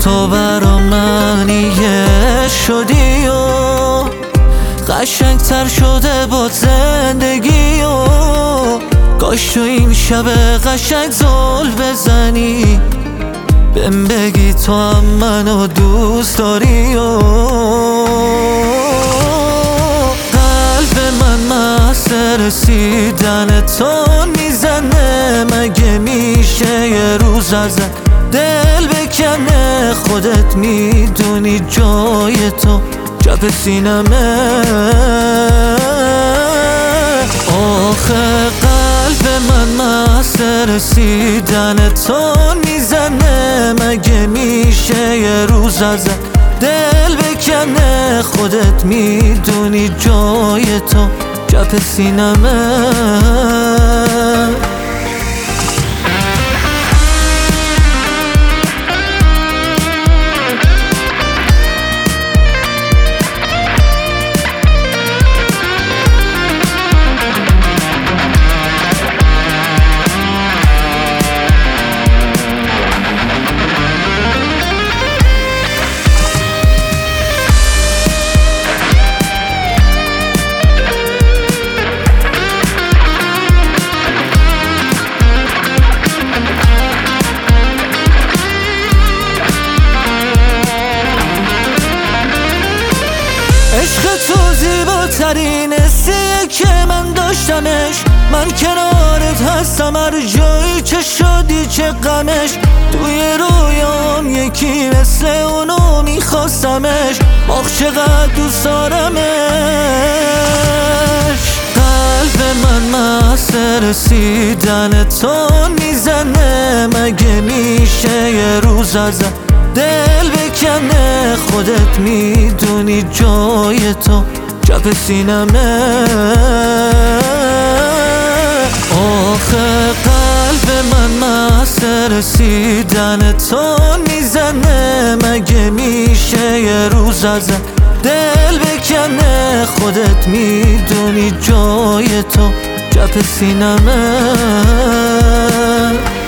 تو برا من یه شدی و قشنگتر شده با زندگی و کاش تو این شب قشنگ زل بزنی بهم بگی تو هم منو دوست داری و قلب من مست رسیدن تو میزنه مگه میشه یه روز ازت دل بکنه خودت میدونی جای تو چپ سینمه آخه قلب من مست رسیدن تو میزنه مگه میشه یه روز ازت دل بکنه خودت میدونی جای تو چپ سینمه عشق تو زیباترین حسیه که من داشتمش من کنارت هستم هر جایی که شدی چه غمش توی رویام یکی مثل اونو میخواستمش آخ چقدر دوست دارمش قلب من مست رسیدن تو میزنه مگه میشه یه روز ازت دل بکنه خودت میدونی جای تو چپ سینمه آخه قلب من مست رسیدن تو میزنه مگه میشه یه روز ازت دل بکنه خودت میدونی جای تو چپ سینمه